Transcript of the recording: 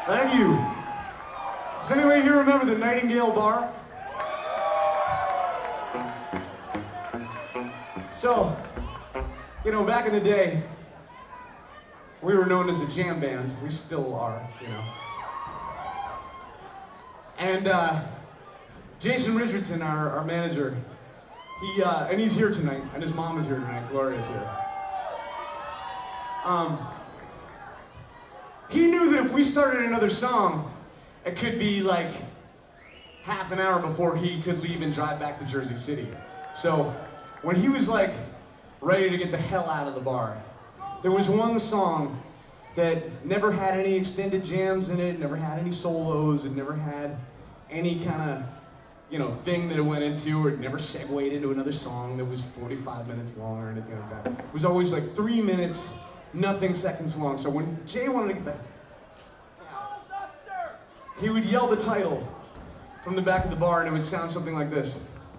Thank you. Does anybody here remember the Nightingale Bar? So, you know, back in the day, we were known as a jam band. We still are, you know. And Jason Richardson, our manager, and he's here tonight, and his mom is here tonight. Gloria's here. He knew that if we started another song, it could be like half an hour before he could leave and drive back to Jersey City. So when he was like ready to get the hell out of the bar, there was one song that never had any extended jams in it, never had any solos, it never had any kind of, you know, thing that it went into, or it never segued into another song that was 45 minutes long or anything like that. It was always like 3 minutes, nothing seconds long. So when Jay wanted to get the he would yell the title from the back of the bar, and it would sound something like this.